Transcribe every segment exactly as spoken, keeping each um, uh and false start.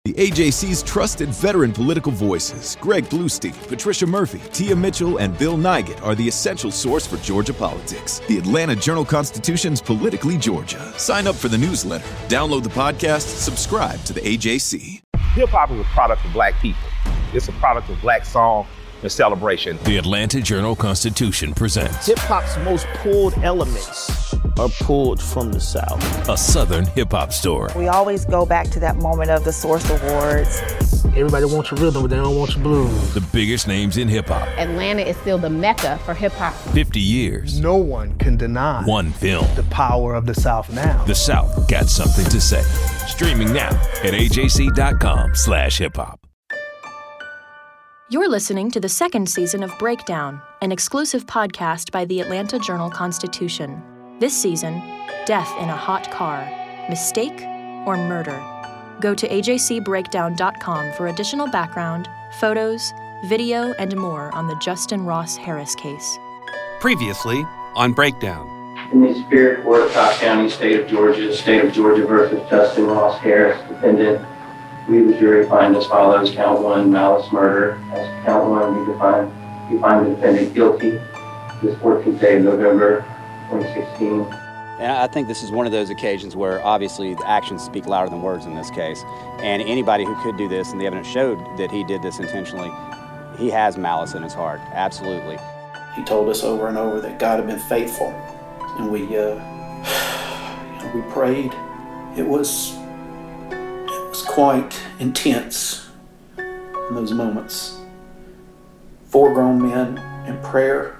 The A J C's trusted veteran political voices, Greg Bluestein, Patricia Murphy, Tia Mitchell, and Bill Nygut, are the essential source for Georgia politics. The Atlanta Journal-Constitution's Politically Georgia. Sign up for the newsletter, download the podcast, subscribe to the A J C. Hip-hop is a product of black people. It's a product of black song and celebration. The Atlanta Journal-Constitution presents hip-hop's most pulled elements are pulled from the South. A Southern hip-hop story. We always go back to that moment of the Source Awards. Everybody wants your rhythm, but they don't want your blues. The biggest names in hip-hop. Atlanta is still the mecca for hip-hop. fifty years. No one can deny one film. The power of the South now. The South got something to say. Streaming now at A J C dot com slash hip hop. You're listening to the second season of Breakdown, an exclusive podcast by the Atlanta Journal-Constitution. This season, Death in a Hot Car, Mistake or Murder? Go to A J C breakdown dot com for additional background, photos, video, and more on the Justin Ross Harris case. Previously on Breakdown. In the Superior Court of Cobb County, State of Georgia, State of Georgia versus Justin Ross Harris, defendant. We, the jury, find as follows. Count one, malice murder. As to count one, we define, we find the defendant guilty this fourteenth day of November, twenty sixteen. And I think this is one of those occasions where obviously the actions speak louder than words in this case. And anybody who could do this, and the evidence showed that he did this intentionally, he has malice in his heart, absolutely. He told us over and over that God had been faithful. And we, uh, you know, we prayed. It was, it was quite intense in those moments. Four grown men in prayer,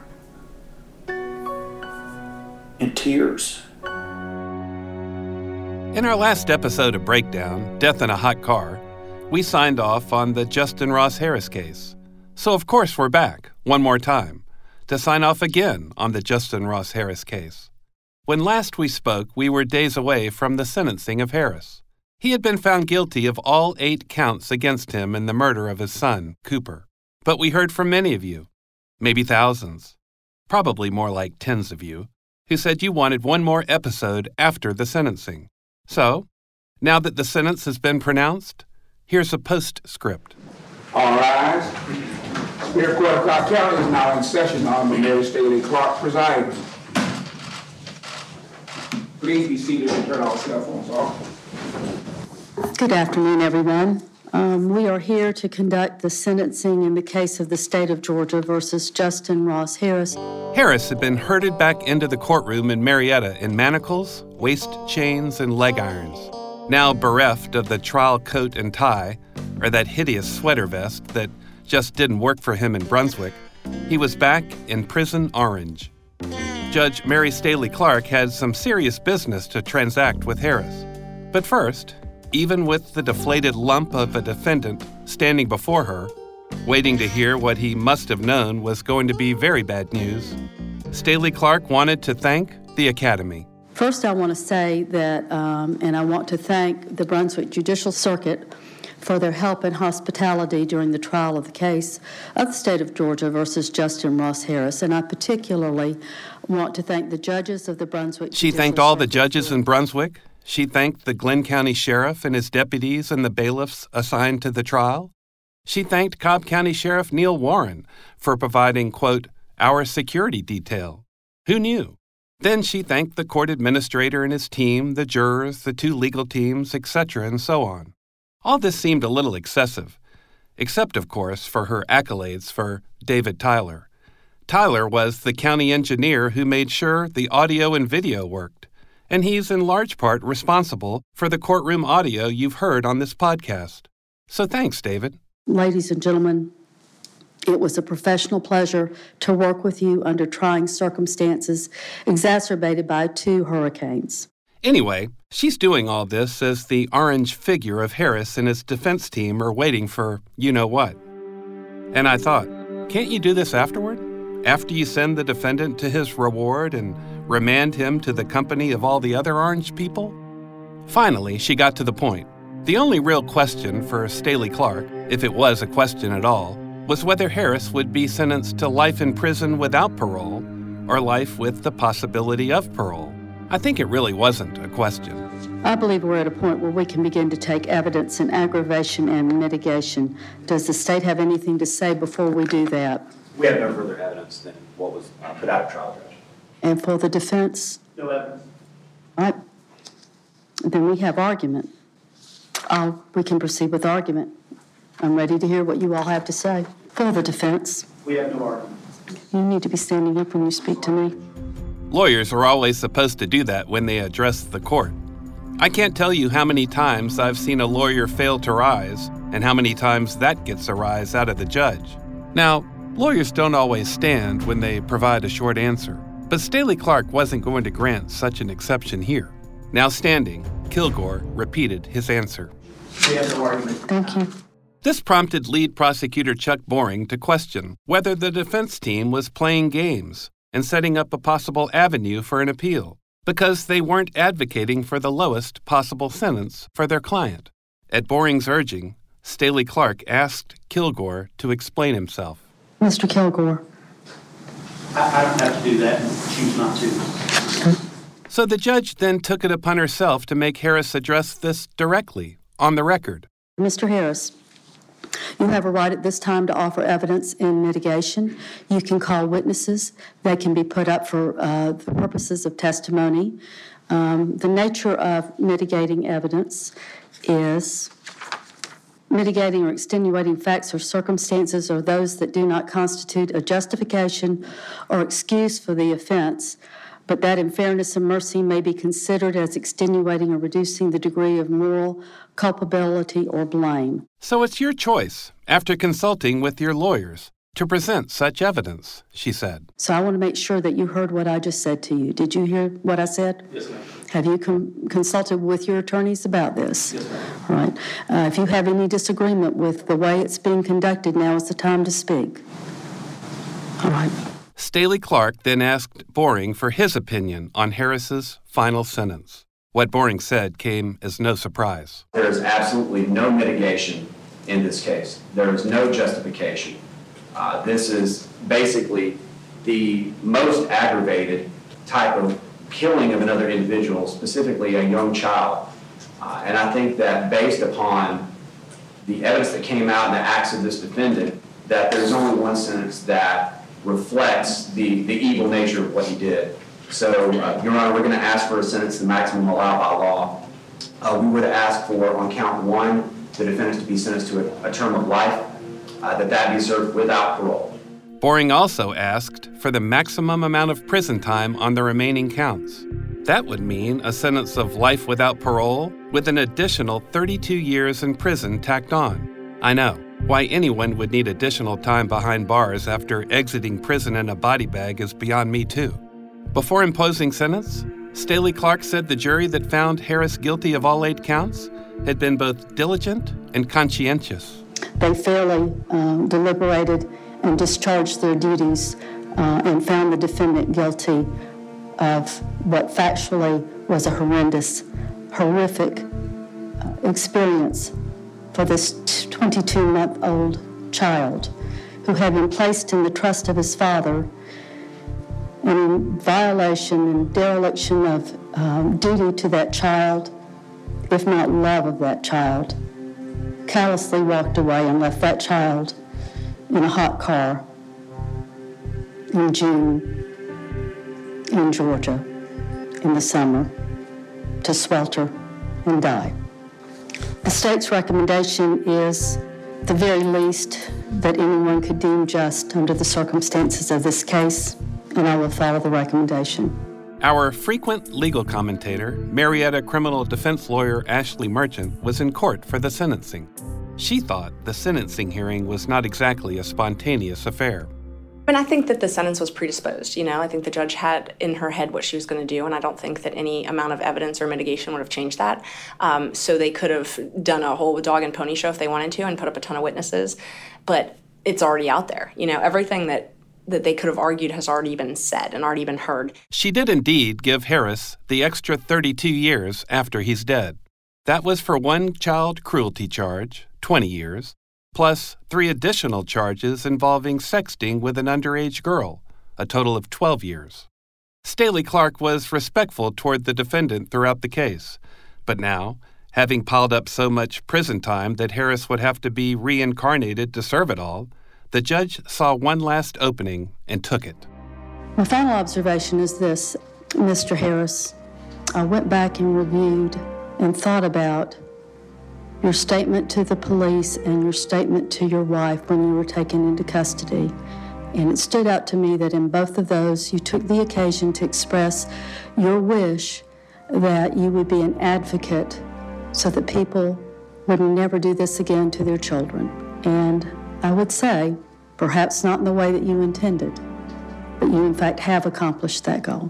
in tears. In our last episode of Breakdown, Death in a Hot Car, we signed off on the Justin Ross Harris case. So of course we're back, one more time, to sign off again on the Justin Ross Harris case. When last we spoke, we were days away from the sentencing of Harris. He had been found guilty of all eight counts against him in the murder of his son, Cooper. But we heard from many of you, maybe thousands, probably more like tens of you, who said you wanted one more episode after the sentencing. So, now that the sentence has been pronounced, here's a postscript. All rise. Superior Court of Cobb County is now in session. Honorable Mary Staley Clark presiding. Please be seated and turn all cell phones off. Good afternoon, everyone. Um, we are here to conduct the sentencing in the case of the State of Georgia versus Justin Ross Harris. Harris had been herded back into the courtroom in Marietta in manacles, waist chains, and leg irons. Now bereft of the trial coat and tie, or that hideous sweater vest that just didn't work for him in Brunswick, he was back in prison orange. Judge Mary Staley Clark had some serious business to transact with Harris. But first, even with the deflated lump of a defendant standing before her, waiting to hear what he must have known was going to be very bad news, Staley Clark wanted to thank the Academy. First, I want to say that, um, and I want to thank the Brunswick Judicial Circuit for their help and hospitality during the trial of the case of the State of Georgia versus Justin Ross Harris. And I particularly want to thank the judges of the Brunswick She Judicial thanked all the Circuit. judges in Brunswick. She thanked the Glenn County Sheriff and his deputies and the bailiffs assigned to the trial. She thanked Cobb County Sheriff Neil Warren for providing, quote, our security detail. Who knew? Then she thanked the court administrator and his team, the jurors, the two legal teams, et cetera, and so on. All this seemed a little excessive, except, of course, for her accolades for David Tyler. Tyler was the county engineer who made sure the audio and video worked, and he's in large part responsible for the courtroom audio you've heard on this podcast. So thanks, David. Ladies and gentlemen, it was a professional pleasure to work with you under trying circumstances exacerbated by two hurricanes. Anyway, she's doing all this as the orange figure of Harris and his defense team are waiting for you-know-what. And I thought, can't you do this afterward? After you send the defendant to his reward and remand him to the company of all the other orange people? Finally, she got to the point. The only real question for Staley Clark, if it was a question at all, was whether Harris would be sentenced to life in prison without parole or life with the possibility of parole. I think it really wasn't a question. I believe we're at a point where we can begin to take evidence in aggravation and mitigation. Does the state have anything to say before we do that? We have no further evidence than what was uh, put out of trial, Judge. And for the defense? No evidence. All right. Then we have argument. Uh, we can proceed with argument. I'm ready to hear what you all have to say. For the defense. We have no argument. You need to be standing up when you speak to me. Lawyers are always supposed to do that when they address the court. I can't tell you how many times I've seen a lawyer fail to rise and how many times that gets a rise out of the judge. Now, lawyers don't always stand when they provide a short answer, but Staley Clark wasn't going to grant such an exception here. Now standing, Kilgore repeated his answer. We have no argument. Thank you. This prompted lead prosecutor Chuck Boring to question whether the defense team was playing games and setting up a possible avenue for an appeal, because they weren't advocating for the lowest possible sentence for their client. At Boring's urging, Staley Clark asked Kilgore to explain himself. Mister Kilgore. I, I don't have to do that and choose not to. Okay. So the judge then took it upon herself to make Harris address this directly, on the record. Mister Harris, you have a right at this time to offer evidence in mitigation. You can call witnesses. They can be put up for uh, the purposes of testimony. Um, the nature of mitigating evidence is mitigating or extenuating facts or circumstances or those that do not constitute a justification or excuse for the offense, but that in fairness and mercy may be considered as extenuating or reducing the degree of moral culpability or blame. So it's your choice, after consulting with your lawyers, to present such evidence, she said. So I want to make sure that you heard what I just said to you. Did you hear what I said? Yes, ma'am. Have you com- consulted with your attorneys about this? Yes, ma'am. All right. Uh, if you have any disagreement with the way it's being conducted, now is the time to speak. All right. Staley Clark then asked Boring for his opinion on Harris's final sentence. What Boring said came as no surprise. There is absolutely no mitigation in this case. There is no justification. Uh, this is basically the most aggravated type of killing of another individual, specifically a young child. Uh, and I think that based upon the evidence that came out and the acts of this defendant, that there's only one sentence that reflects the, the evil nature of what he did. So, uh, Your Honor, we're going to ask for a sentence the maximum allowed by law. Uh, we would ask for, on count one, the defendant to be sentenced to a, a term of life, uh, that that be served without parole. Boring also asked for the maximum amount of prison time on the remaining counts. That would mean a sentence of life without parole with an additional thirty-two years in prison tacked on. I know. Why anyone would need additional time behind bars after exiting prison in a body bag is beyond me, too. Before imposing sentence, Staley Clark said the jury that found Harris guilty of all eight counts had been both diligent and conscientious. They fairly uh, deliberated and discharged their duties uh, and found the defendant guilty of what factually was a horrendous, horrific uh, experience for this twenty-two-month-old child who had been placed in the trust of his father and in violation and dereliction of um, duty to that child, if not love of that child, callously walked away and left that child in a hot car in June in Georgia in the summer to swelter and die. The state's recommendation is the very least that anyone could deem just under the circumstances of this case, and I will follow the recommendation. Our frequent legal commentator, Marietta criminal defense lawyer Ashley Merchant, was in court for the sentencing. She thought the sentencing hearing was not exactly a spontaneous affair. And I think that the sentence was predisposed. You know, I think the judge had in her head what she was going to do, and I don't think that any amount of evidence or mitigation would have changed that. Um, so they could have done a whole dog and pony show if they wanted to and put up a ton of witnesses, but it's already out there. You know, everything that, that they could have argued has already been said and already been heard. She did indeed give Harris the extra thirty-two years after he's dead. That was for one child cruelty charge, twenty years, plus three additional charges involving sexting with an underage girl, a total of twelve years. Staley Clark was respectful toward the defendant throughout the case, but now, having piled up so much prison time that Harris would have to be reincarnated to serve it all, the judge saw one last opening and took it. My final observation is this, Mister Harris. I went back and reviewed and thought about your statement to the police and your statement to your wife when you were taken into custody. And it stood out to me that in both of those, you took the occasion to express your wish that you would be an advocate so that people would never do this again to their children. And I would say, perhaps not in the way that you intended, but you in fact have accomplished that goal.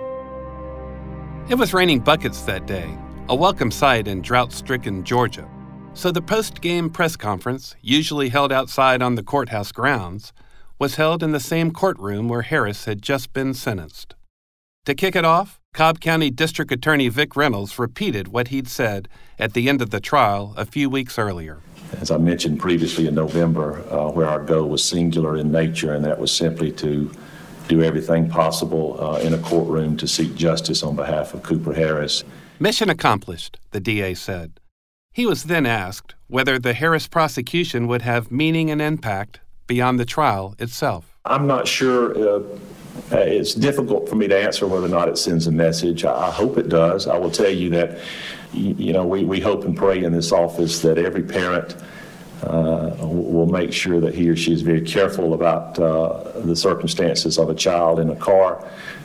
It was raining buckets that day, a welcome sight in drought-stricken Georgia. So the post-game press conference, usually held outside on the courthouse grounds, was held in the same courtroom where Harris had just been sentenced. To kick it off, Cobb County District Attorney Vic Reynolds repeated what he'd said at the end of the trial a few weeks earlier. As I mentioned previously in November, uh, where our goal was singular in nature, and that was simply to do everything possible uh, in a courtroom to seek justice on behalf of Cooper Harris. Mission accomplished, the D A said. He was then asked whether the Harris prosecution would have meaning and impact beyond the trial itself. I'm not sure. Uh, it's difficult for me to answer whether or not it sends a message. I, I hope it does. I will tell you that, you, you know, we, we hope and pray in this office that every parent uh, will make sure that he or she is very careful about uh, the circumstances of a child in a car.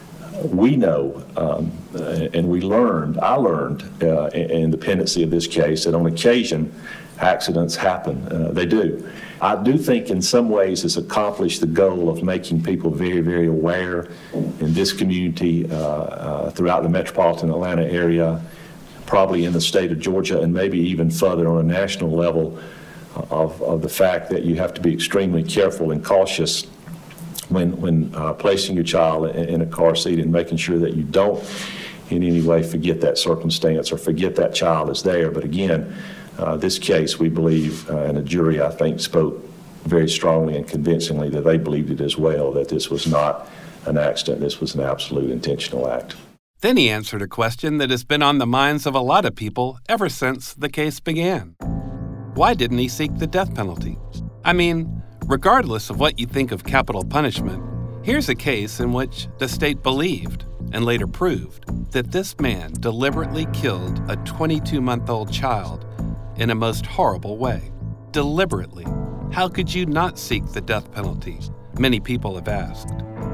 We know, um, and we learned, I learned uh, in the pendency of this case, that on occasion, accidents happen. Uh, they do. I do think in some ways it's accomplished the goal of making people very, very aware in this community, uh, uh, throughout the metropolitan Atlanta area, probably in the state of Georgia, and maybe even further on a national level, of, of the fact that you have to be extremely careful and cautious when, when uh, placing your child in, in a car seat, and making sure that you don't in any way forget that circumstance or forget that child is there. But again, Uh, this case, we believe, uh, and a jury, I think, spoke very strongly and convincingly that they believed it as well, that this was not an accident, this was an absolute intentional act. Then he answered a question that has been on the minds of a lot of people ever since the case began. Why didn't he seek the death penalty? I mean, regardless of what you think of capital punishment, here's a case in which the state believed, and later proved, that this man deliberately killed a twenty-two-month-old child in a most horrible way. Deliberately. How could you not seek the death penalty? Many people have asked.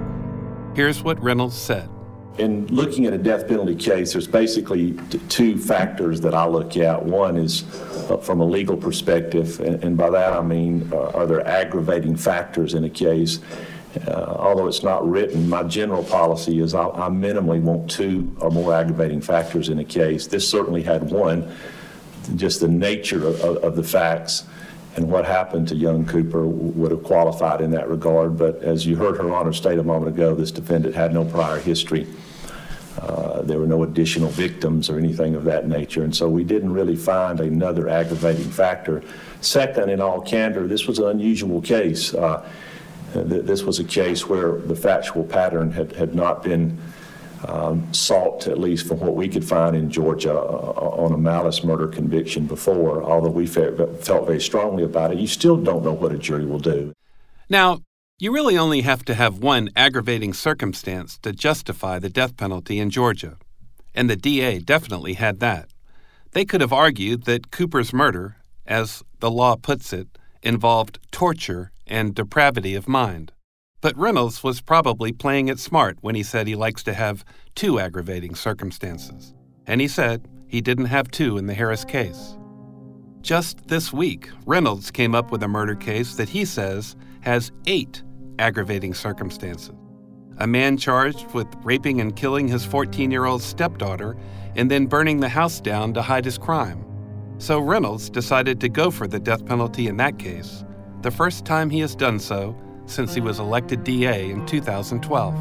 Here's what Reynolds said. In looking at a death penalty case, there's basically t- two factors that I look at. One is uh, from a legal perspective, and, and by that I mean, uh, are there aggravating factors in a case? Uh, although it's not written, my general policy is I, I minimally want two or more aggravating factors in a case. This certainly had one. Just the nature of, of, of the facts and what happened to young Cooper would have qualified in that regard. But as you heard Her Honor state a moment ago, this defendant had no prior history. Uh, there were no additional victims or anything of that nature, and so we didn't really find another aggravating factor. Second, in all candor, this was an unusual case. Uh, th- this was a case where the factual pattern had, had not been Um, sought, at least from what we could find in Georgia, uh, on a malice murder conviction before, although we fe- felt very strongly about it. You still don't know what a jury will do. Now, you really only have to have one aggravating circumstance to justify the death penalty in Georgia, and the D A definitely had that. They could have argued that Cooper's murder, as the law puts it, involved torture and depravity of mind. But Reynolds was probably playing it smart when he said he likes to have two aggravating circumstances. And he said he didn't have two in the Harris case. Just this week, Reynolds came up with a murder case that he says has eight aggravating circumstances. A man charged with raping and killing his fourteen-year-old stepdaughter and then burning the house down to hide his crime. So Reynolds decided to go for the death penalty in that case, the first time he has done so since he was elected D A in two thousand twelve.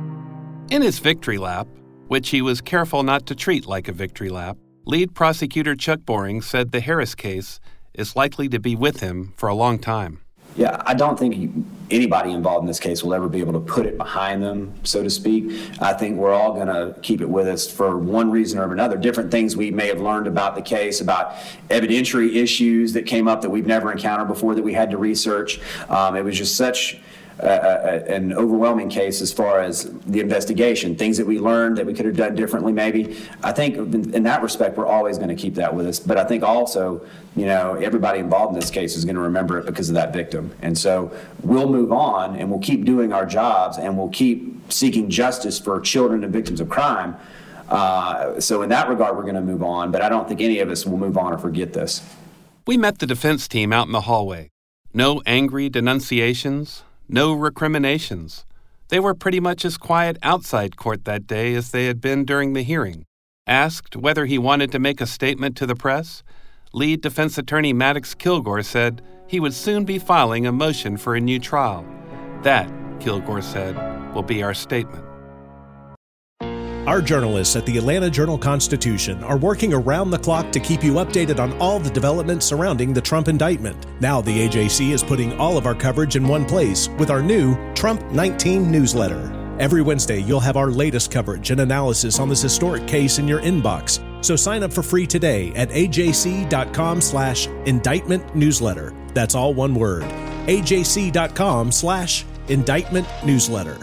In his victory lap, which he was careful not to treat like a victory lap, lead prosecutor Chuck Boring said the Harris case is likely to be with him for a long time. Yeah, I don't think anybody involved in this case will ever be able to put it behind them, so to speak. I think we're all going to keep it with us for one reason or another. Different things we may have learned about the case, about evidentiary issues that came up that we've never encountered before that we had to research. Um, it was just such Uh, a, an overwhelming case as far as the investigation, things that we learned that we could have done differently maybe. I think in, in that respect, we're always going to keep that with us. But I think also, you know, everybody involved in this case is going to remember it because of that victim. And so we'll move on and we'll keep doing our jobs and we'll keep seeking justice for children and victims of crime. Uh, so in that regard, we're going to move on. But I don't think any of us will move on or forget this. We met the defense team out in the hallway. No angry denunciations. No recriminations. They were pretty much as quiet outside court that day as they had been during the hearing. Asked whether he wanted to make a statement to the press, lead defense attorney Maddox Kilgore said he would soon be filing a motion for a new trial. That, Kilgore said, will be our statement. Our journalists at the Atlanta Journal-Constitution are working around the clock to keep you updated on all the developments surrounding the Trump indictment. Now the A J C is putting all of our coverage in one place with our new Trump nineteen newsletter. Every Wednesday, you'll have our latest coverage and analysis on this historic case in your inbox. So sign up for free today at ajc.com slash indictment newsletter. That's all one word. ajc.com slash indictment newsletter.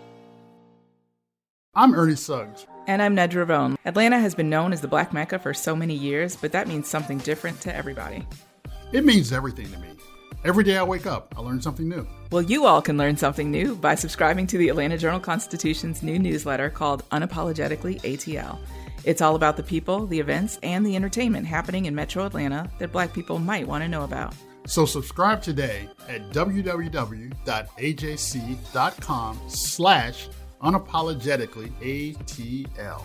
I'm Ernie Suggs. And I'm Nedra Ravone. Atlanta has been known as the Black Mecca for so many years, but that means something different to everybody. It means everything to me. Every day I wake up, I learn something new. Well, you all can learn something new by subscribing to the Atlanta Journal-Constitution's new newsletter called Unapologetically A T L. It's all about the people, the events, and the entertainment happening in Metro Atlanta that Black people might want to know about. So subscribe today at www.ajc.com slash unapologetically A T L.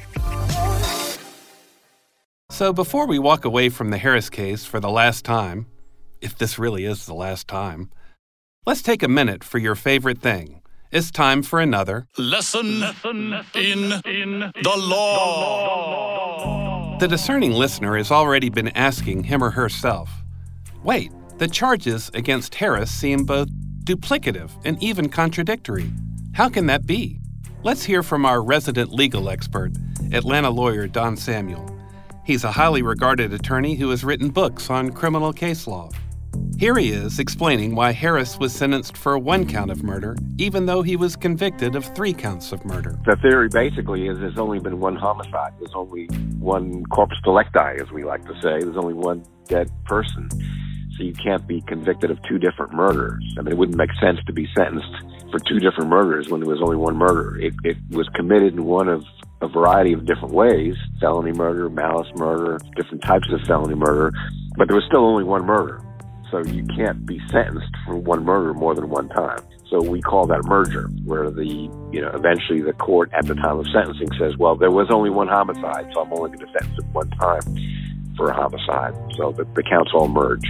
So before we walk away from the Harris case for the last time, if this really is the last time, let's take a minute for your favorite thing. It's time for another lesson, lesson in, in the law. The discerning listener has already been asking him or herself, wait, the charges against Harris seem both duplicative and even contradictory. How can that be? Let's hear from our resident legal expert, Atlanta lawyer Don Samuel. He's a highly regarded attorney who has written books on criminal case law. Here he is explaining why Harris was sentenced for one count of murder, even though he was convicted of three counts of murder. The theory basically is there's only been one homicide. There's only one corpus delicti, as we like to say. There's only one dead person. So you can't be convicted of two different murders. I mean, it wouldn't make sense to be sentenced for two different murders when there was only one murder. It, it was committed in one of a variety of different ways, felony murder, malice murder, different types of felony murder, but there was still only one murder. So you can't be sentenced for one murder more than one time. So we call that a merger, where the, you know, eventually the court at the time of sentencing says, well, there was only one homicide, so I'm only going to sentence him one time for a homicide. So the, the counts all merge.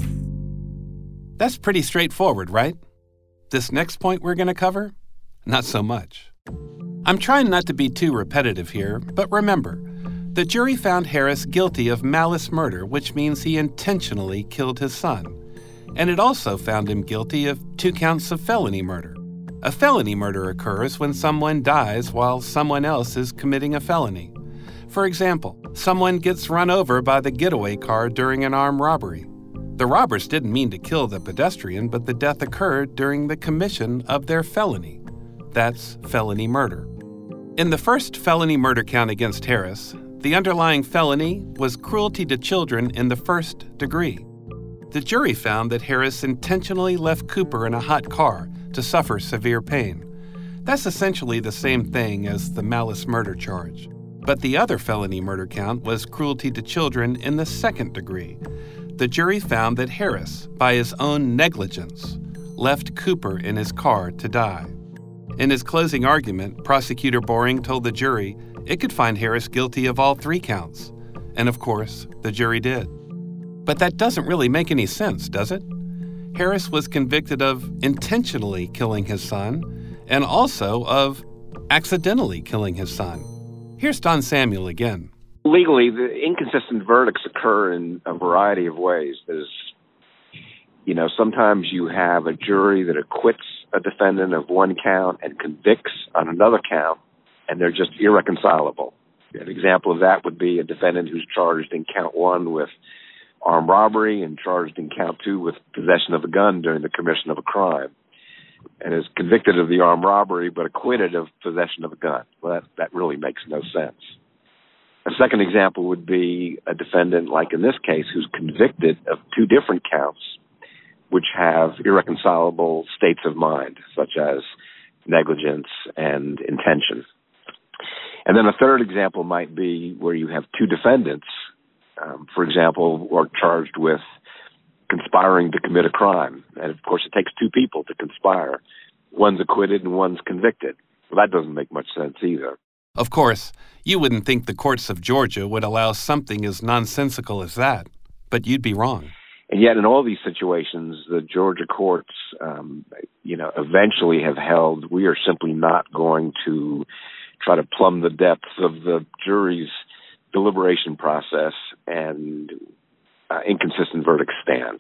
That's pretty straightforward, right? This next point we're going to cover? Not so much. I'm trying not to be too repetitive here, but remember, the jury found Harris guilty of malice murder, which means he intentionally killed his son. And it also found him guilty of two counts of felony murder. A felony murder occurs when someone dies while someone else is committing a felony. For example, someone gets run over by the getaway car during an armed robbery. The robbers didn't mean to kill the pedestrian, but the death occurred during the commission of their felony. That's felony murder. In the first felony murder count against Harris, the underlying felony was cruelty to children in the first degree. The jury found that Harris intentionally left Cooper in a hot car to suffer severe pain. That's essentially the same thing as the malice murder charge. But the other felony murder count was cruelty to children in the second degree. The jury found that Harris, by his own negligence, left Cooper in his car to die. In his closing argument, Prosecutor Boring told the jury it could find Harris guilty of all three counts. And of course, the jury did. But that doesn't really make any sense, does it? Harris was convicted of intentionally killing his son and also of accidentally killing his son. Here's Don Samuel again. Legally, the inconsistent verdicts occur in a variety of ways. There's You know, sometimes you have a jury that acquits a defendant of one count and convicts on another count, and they're just irreconcilable. An example of that would be a defendant who's charged in count one with armed robbery and charged in count two with possession of a gun during the commission of a crime, and is convicted of the armed robbery but acquitted of possession of a gun. Well, that, that really makes no sense. A second example would be a defendant, like in this case, who's convicted of two different counts which have irreconcilable states of mind, such as negligence and intention. And then a third example might be where you have two defendants, um, for example, who are charged with conspiring to commit a crime. And, of course, it takes two people to conspire. One's acquitted and one's convicted. Well, that doesn't make much sense either. Of course, you wouldn't think the courts of Georgia would allow something as nonsensical as that, but you'd be wrong. And yet in all these situations, the Georgia courts, um, you know, eventually have held we are simply not going to try to plumb the depths of the jury's deliberation process, and uh, inconsistent verdicts stand.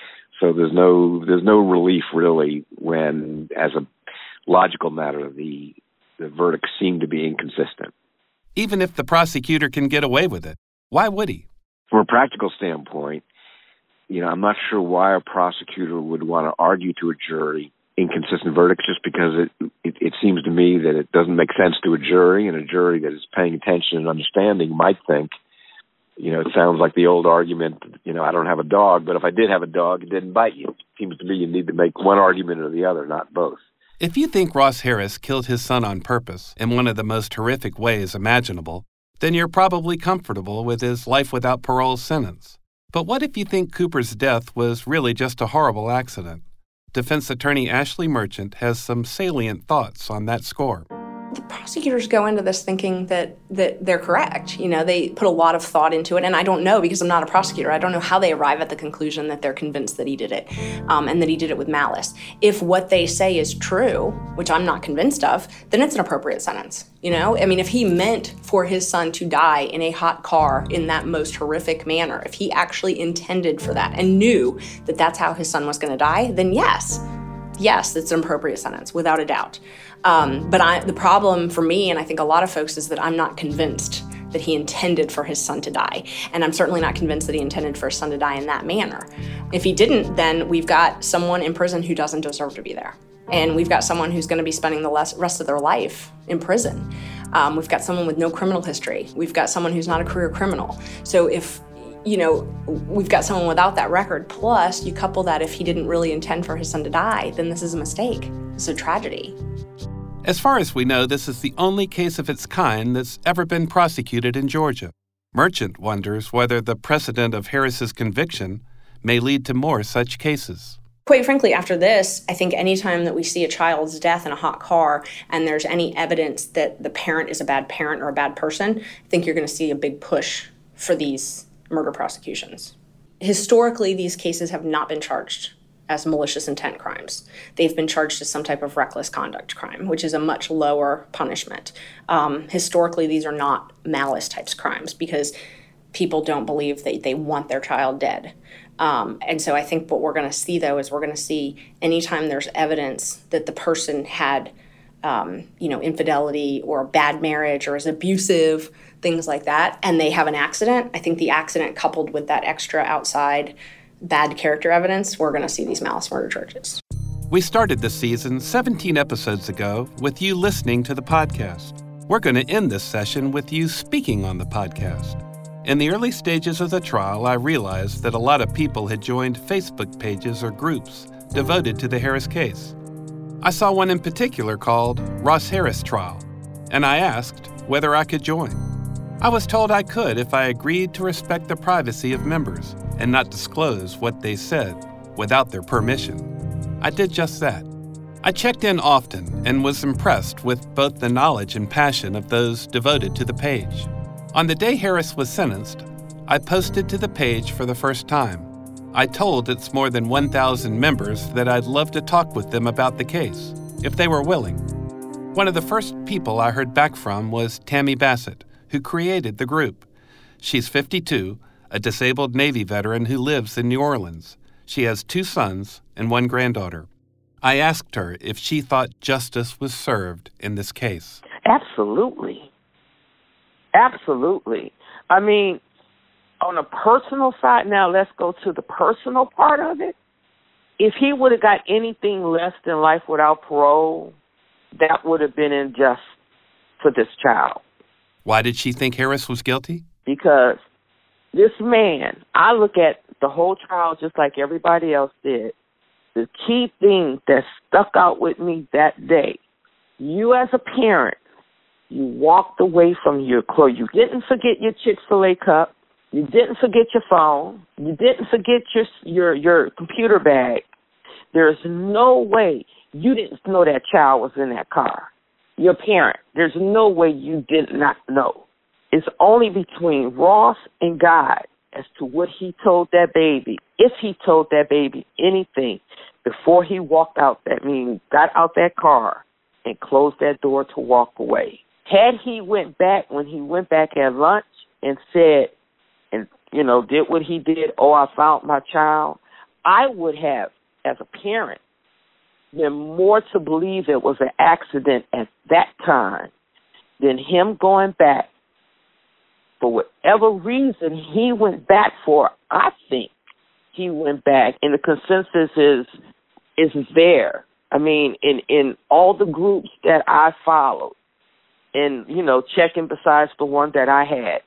So there's no there's no relief really when, as a logical matter, the the verdicts seem to be inconsistent. Even if the prosecutor can get away with it, why would he? From a practical standpoint, you know, I'm not sure why a prosecutor would want to argue to a jury inconsistent verdicts, just because it, it it seems to me that it doesn't make sense to a jury, and a jury that is paying attention and understanding might think, you know, it sounds like the old argument, you know, I don't have a dog, but if I did have a dog, it didn't bite you. It seems to me you need to make one argument or the other, not both. If you think Ross Harris killed his son on purpose in one of the most horrific ways imaginable, then you're probably comfortable with his life without parole sentence. But what if you think Cooper's death was really just a horrible accident? Defense attorney Ashley Merchant has some salient thoughts on that score. The prosecutors go into this thinking that that they're correct. You know, they put a lot of thought into it, and I don't know, because I'm not a prosecutor, I don't know how they arrive at the conclusion that they're convinced that he did it, um, and that he did it with malice. If what they say is true, which I'm not convinced of, then it's an appropriate sentence. You know, I mean, if he meant for his son to die in a hot car in that most horrific manner, if he actually intended for that and knew that that's how his son was going to die, then yes. Yes, it's an appropriate sentence, without a doubt. Um, but I, the problem for me, and I think a lot of folks, is that I'm not convinced that he intended for his son to die. And I'm certainly not convinced that he intended for his son to die in that manner. If he didn't, then we've got someone in prison who doesn't deserve to be there. And we've got someone who's going to be spending the rest of their life in prison. Um, we've got someone with no criminal history. We've got someone who's not a career criminal. So if you know, we've got someone without that record, plus you couple that if he didn't really intend for his son to die, then this is a mistake. It's a tragedy. As far as we know, this is the only case of its kind that's ever been prosecuted in Georgia. Merchant wonders whether the precedent of Harris's conviction may lead to more such cases. Quite frankly, after this, I think anytime that we see a child's death in a hot car and there's any evidence that the parent is a bad parent or a bad person, I think you're going to see a big push for these murder prosecutions. Historically, these cases have not been charged as malicious intent crimes. They've been charged as some type of reckless conduct crime, which is a much lower punishment. Um, historically, these are not malice types crimes because people don't believe that they want their child dead. Um, and so I think what we're going to see, though, is we're going to see anytime there's evidence that the person had, um, you know, infidelity or a bad marriage or is abusive, things like that, and they have an accident, I think the accident coupled with that extra outside bad character evidence, we're going to see these malice murder charges. We started this season seventeen episodes ago with you listening to the podcast. We're going to end this session with you speaking on the podcast. In the early stages of the trial, I realized that a lot of people had joined Facebook pages or groups devoted to the Harris case. I saw one in particular called Ross Harris Trial, and I asked whether I could join. I was told I could if I agreed to respect the privacy of members and not disclose what they said without their permission. I did just that. I checked in often and was impressed with both the knowledge and passion of those devoted to the page. On the day Harris was sentenced, I posted to the page for the first time. I told its more than one thousand members that I'd love to talk with them about the case, if they were willing. One of the first people I heard back from was Tammy Bassett, who created the group. She's fifty-two, a disabled Navy veteran who lives in New Orleans. She has two sons and one granddaughter. I asked her if she thought justice was served in this case. Absolutely. Absolutely. I mean, on a personal side, now let's go to the personal part of it. If he would have got anything less than life without parole, that would have been unjust for this child. Why did she think Harris was guilty? Because this man, I look at the whole trial just like everybody else did. The key thing that stuck out with me that day, you as a parent, you walked away from your clothes. You didn't forget your Chick-fil-A cup. You didn't forget your phone. You didn't forget your your your computer bag. There's no way you didn't know that child was in that car. Your parent, there's no way you did not know. It's only between Ross and God as to what he told that baby, if he told that baby anything before he walked out, that means got out that car and closed that door to walk away. Had he went back when he went back at lunch and said, and, you know, did what he did, oh, I found my child, I would have, as a parent, been more to believe it was an accident at that time than him going back. For whatever reason he went back for, I think he went back, and the consensus is is there. I mean, in, in all the groups that I followed, and, you know, checking besides the one that I had,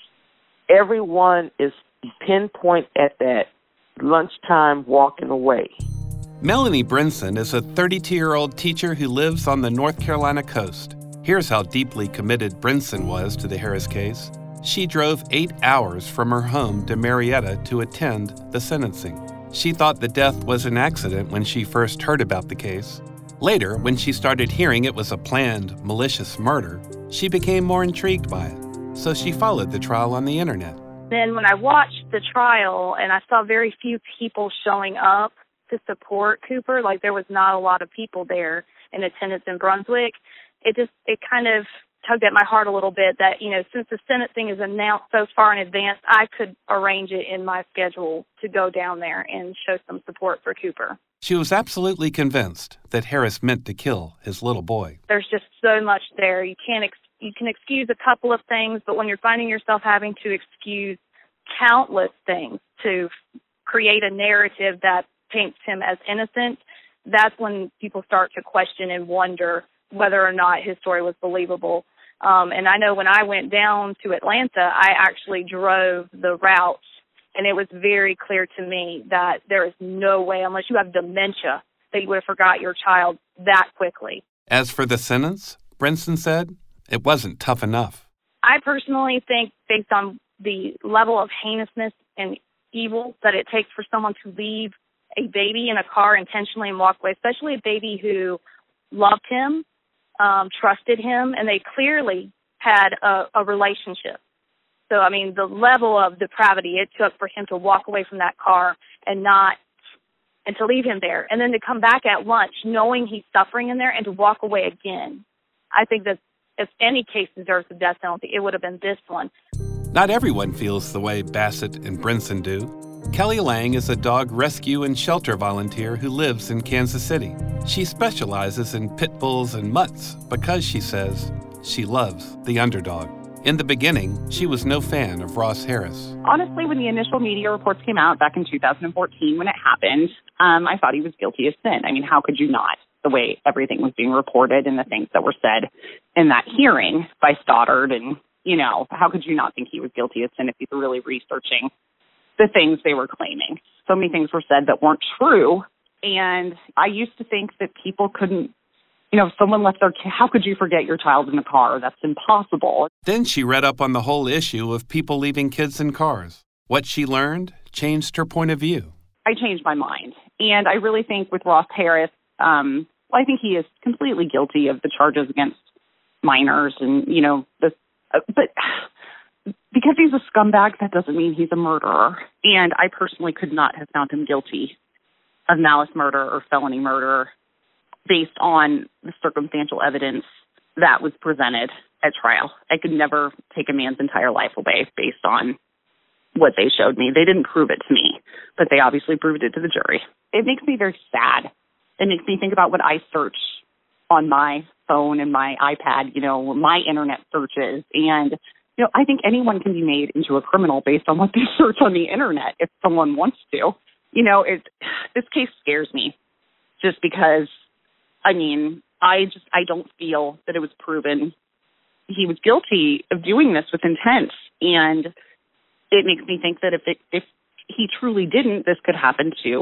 everyone is pinpoint at that lunchtime walking away. Melanie Brinson is a thirty-two-year-old teacher who lives on the North Carolina coast. Here's how deeply committed Brinson was to the Harris case. She drove eight hours from her home to Marietta to attend the sentencing. She thought the death was an accident when she first heard about the case. Later, when she started hearing it was a planned, malicious murder, she became more intrigued by it. So she followed the trial on the internet. Then when I watched the trial and I saw very few people showing up to support Cooper, like there was not a lot of people there in attendance in Brunswick, it just, it kind of tugged at my heart a little bit that, you know, since the sentencing is announced so far in advance, I could arrange it in my schedule to go down there and show some support for Cooper. She was absolutely convinced that Harris meant to kill his little boy. There's just so much there. You can't ex- you can excuse a couple of things, but when you're finding yourself having to excuse countless things to create a narrative that paints him as innocent, that's when people start to question and wonder whether or not his story was believable. Um, and I know when I went down to Atlanta, I actually drove the route, and it was very clear to me that there is no way, unless you have dementia, that you would have forgot your child that quickly. As for the sentence, Brinson said, it wasn't tough enough. I personally think, based on the level of heinousness and evil that it takes for someone to leave a baby in a car intentionally and walk away, especially a baby who loved him, um, trusted him, and they clearly had a, a relationship. So, I mean, the level of depravity it took for him to walk away from that car and not, and to leave him there, and then to come back at lunch knowing he's suffering in there and to walk away again. I think that if any case deserves the death penalty, it would have been this one. Not everyone feels the way Bassett and Brinson do. Kelly Lang is a dog rescue and shelter volunteer who lives in Kansas City. She specializes in pit bulls and mutts because, she says, she loves the underdog. In the beginning, she was no fan of Ross Harris. Honestly, when the initial media reports came out back in two thousand fourteen, when it happened, um, I thought he was guilty of sin. I mean, how could you not? The way everything was being reported and the things that were said in that hearing by Stoddard, and, you know, how could you not think he was guilty of sin if you were really researching the things they were claiming? So many things were said that weren't true, and I used to think that people couldn't, you know, if someone left their kid, how could you forget your child in the car? That's impossible. Then she read up on the whole issue of people leaving kids in cars. What she learned changed her point of view. I changed my mind, and I really think with Ross Harris, um, well, I think he is completely guilty of the charges against minors, and, you know, the, uh, but because he's a scumbag, that doesn't mean he's a murderer. And I personally could not have found him guilty of malice murder or felony murder based on the circumstantial evidence that was presented at trial. I could never take a man's entire life away based on what they showed me. They didn't prove it to me, but they obviously proved it to the jury. It makes me very sad. It makes me think about what I search on my phone and my iPad, you know, my internet searches. And, you know, I think anyone can be made into a criminal based on what they search on the internet if someone wants to. You know, it, this case scares me just because, I mean, I just, I don't feel that it was proven he was guilty of doing this with intent. And it makes me think that if it, if he truly didn't, this could happen to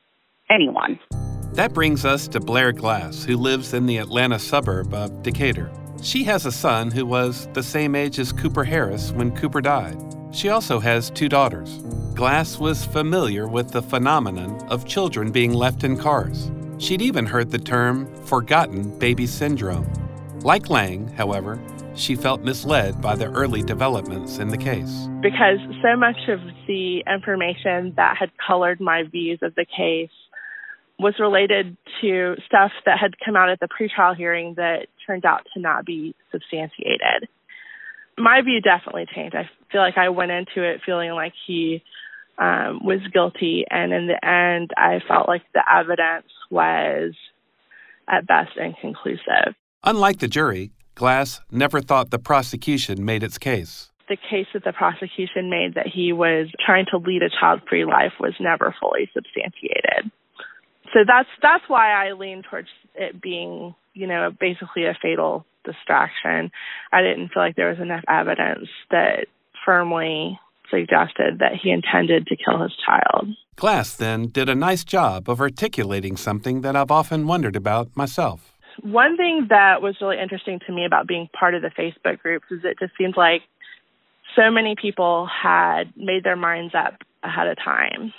anyone. That brings us to Blair Glass, who lives in the Atlanta suburb of Decatur. She has a son who was the same age as Cooper Harris when Cooper died. She also has two daughters. Glass was familiar with the phenomenon of children being left in cars. She'd even heard the term forgotten baby syndrome. Like Lang, however, she felt misled by the early developments in the case. Because so much of the information that had colored my views of the case was related to stuff that had come out at the pretrial hearing that turned out to not be substantiated. My view definitely changed. I feel like I went into it feeling like he um, was guilty, and in the end, I felt like the evidence was, at best, inconclusive. Unlike the jury, Glass never thought the prosecution made its case. The case that the prosecution made that he was trying to lead a child-free life was never fully substantiated. So that's that's why I lean towards it being, you know, basically a fatal distraction. I didn't feel like there was enough evidence that firmly suggested that he intended to kill his child. Glass then did a nice job of articulating something that I've often wondered about myself. One thing that was really interesting to me about being part of the Facebook groups is it just seemed like so many people had made their minds up ahead of time.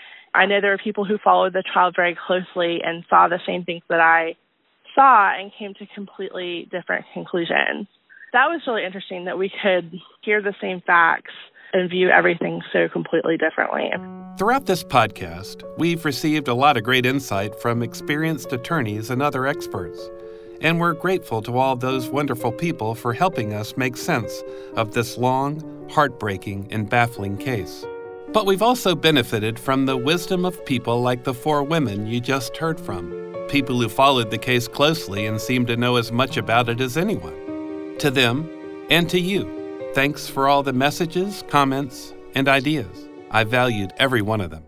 I know there were people who followed the trial very closely and saw the same things that I saw and came to completely different conclusions. That was really interesting that we could hear the same facts and view everything so completely differently. Throughout this podcast, we've received a lot of great insight from experienced attorneys and other experts. And we're grateful to all those wonderful people for helping us make sense of this long, heartbreaking, and baffling case. But we've also benefited from the wisdom of people like the four women you just heard from, people who followed the case closely and seem to know as much about it as anyone. To them, and to you, thanks for all the messages, comments, and ideas. I valued every one of them.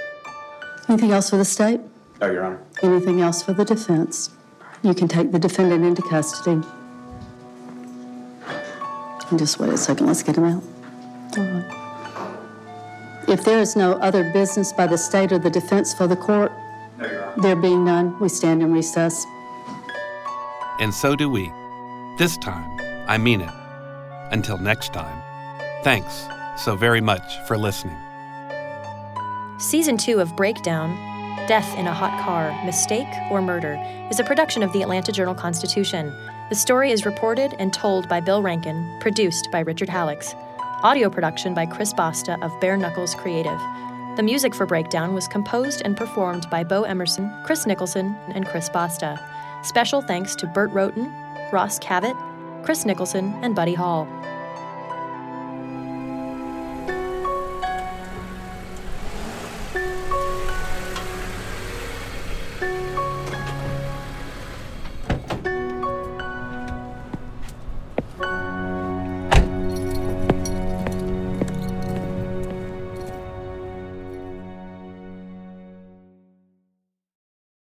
Anything else for the state? No, Your Honor. Anything else for the defense? You can take the defendant into custody. And just wait a second, let's get him out. All right. If there is no other business by the state or the defense for the court, no, Your Honor. There being none, we stand in recess. And so do we. This time, I mean it. Until next time, thanks so very much for listening. Season two of Breakdown, Death in a Hot Car, Mistake or Murder, is a production of the Atlanta Journal-Constitution. The story is reported and told by Bill Rankin, produced by Richard Hallex. Audio production by Chris Basta of Bare Knuckles Creative. The music for Breakdown was composed and performed by Bo Emerson, Chris Nicholson, and Chris Basta. Special thanks to Bert Roten, Ross Cavett, Chris Nicholson, and Buddy Hall.